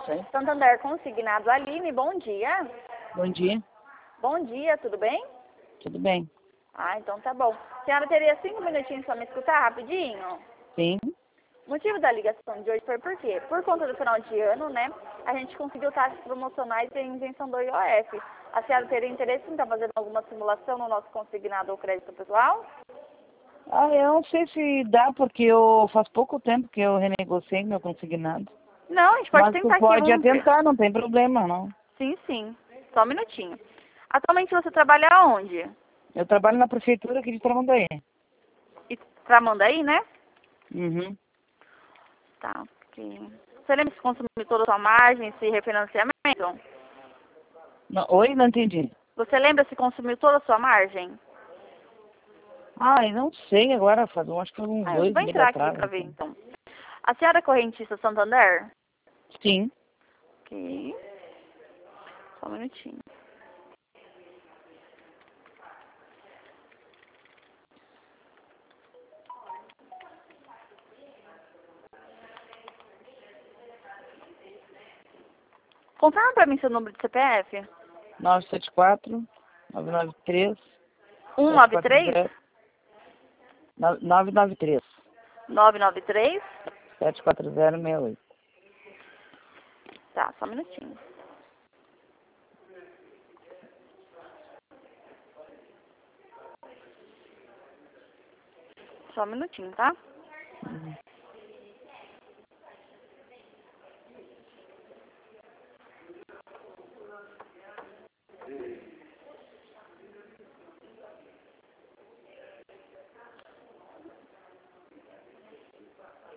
Sim. Santander Consignado, Aline, bom dia. Bom dia. Bom dia, tudo bem? Tudo bem? Ah, então tá bom. A senhora teria 5 minutinhos para me escutar rapidinho? Sim. O motivo da ligação de hoje foi por quê? Por conta do final de ano, né? A gente conseguiu taxas promocionais em isenção do IOF. A senhora teria interesse em estar fazendo alguma simulação no nosso consignado ou crédito pessoal? Eu não sei se dá, porque faz pouco tempo que eu renegociei meu consignado. Não, a gente pode Mas tu tentar aqui, pode vamos ver. tentar, não tem problema, não. Sim, sim. Só um minutinho. Atualmente você trabalha onde? Eu trabalho na prefeitura aqui de Tramandaí. E Tramandaí, né? Uhum. Tá, ok. Você lembra se consumiu toda a sua margem, esse refinanciamento? Não, oi, não entendi. Você lembra se consumiu toda a sua margem? Eu não sei agora, acho que foi uns Eu 2 vou meses entrar aqui atrás. pra ver, Assim. então. A senhora é correntista Santander? Sim. Ok. Só um minutinho. Confirma pra mim seu número de CPF. 974 993 193 740 993 993. 74068. Tá, só um minutinho. Só um minutinho, tá? Uhum.